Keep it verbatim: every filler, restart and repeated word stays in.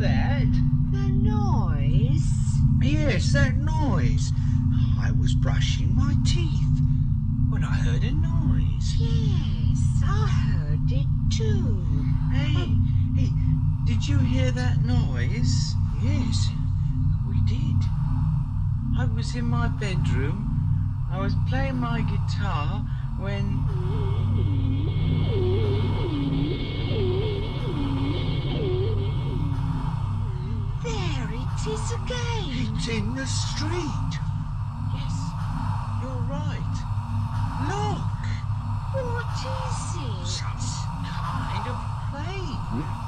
that? The noise? Yes, that noise. I was brushing my teeth when I heard a noise. Yes, I heard it too. Hey, hey, did you hear that noise? Yes, we did. I was in my bedroom. I was playing my guitar when... There it is again. It's in the street. Yes, you're right. Look. What is it? Some kind of plane.